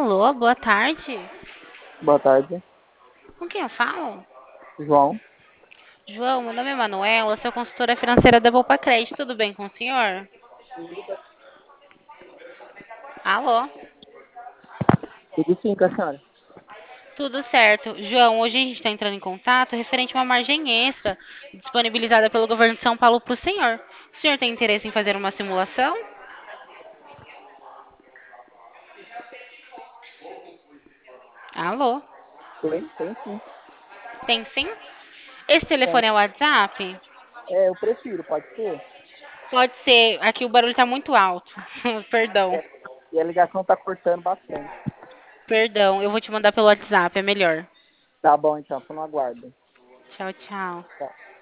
Alô, boa tarde. Boa tarde, Com quem eu falo? João. João, meu nome é Manuela, eu sou consultora financeira da Poupa Crédito. Tudo bem com o senhor? Alô? Tudo sim com a senhora. Tudo certo. João, hoje a gente está entrando em contato referente a uma margem extra disponibilizada pelo governo de São Paulo para o senhor. O senhor tem interesse em fazer uma simulação? Alô? Tem sim. Tem sim? Esse Tem. telefone é o WhatsApp? É, eu prefiro, pode ser? Pode ser. Aqui o barulho está muito alto. Perdão. É, e a ligação tá cortando bastante. Perdão, eu vou te mandar pelo WhatsApp, é melhor. Tá bom, então, tô no aguardo. Tchau, tchau. Tá.